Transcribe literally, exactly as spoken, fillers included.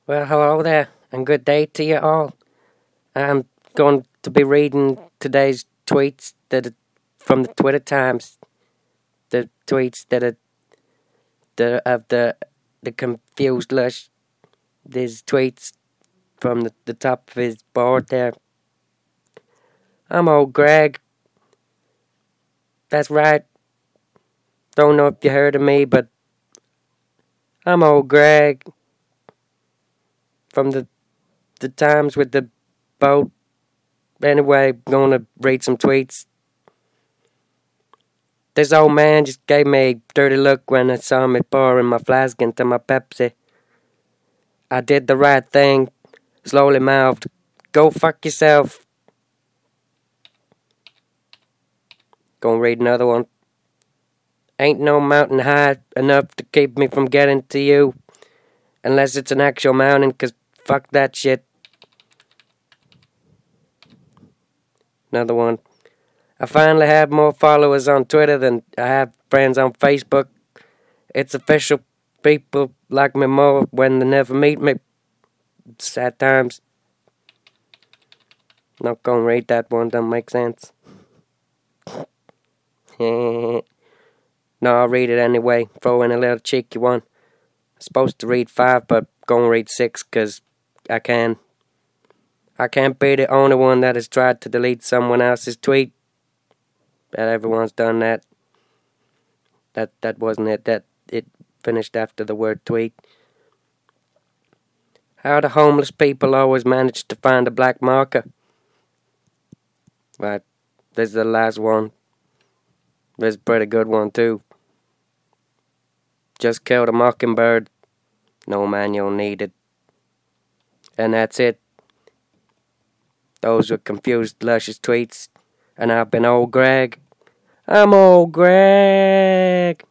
Well, hello there, and good day to you all. I'm going to be reading today's tweets that are from the Twitter Times. The tweets that are the of the the confused lush. These tweets from the, the top of his board there. I'm old Greg. That's right. Don't know if you heard of me, but I'm old Greg from the the Times with the boat. Anyway, going to read some tweets. This old man just gave me a dirty look when I saw me pouring my flask into my Pepsi. I did the right thing, slowly mouthed, "Go fuck yourself." Gonna read another one. Ain't no mountain high enough to keep me from getting to you, unless it's an actual mountain, 'cause fuck that shit. Another one. I finally have more followers on Twitter than I have friends on Facebook. It's official. People like me more when they never meet me. Sad times. Not gonna read that one, don't make sense. No, I'll read it anyway. Throw in a little cheeky one. I'm supposed to read five, but gonna read six, 'cause I can. I can't be the only one that has tried to delete someone else's tweet. But everyone's done that. That that wasn't it. That it finished after the word tweet. How do homeless people always manage to find a black marker? Right, this is the last one. This is a pretty good one too. Just killed a mockingbird. No manual needed. And that's it. Those were confused, luscious tweets. And I've been old Greg. I'm old Greg.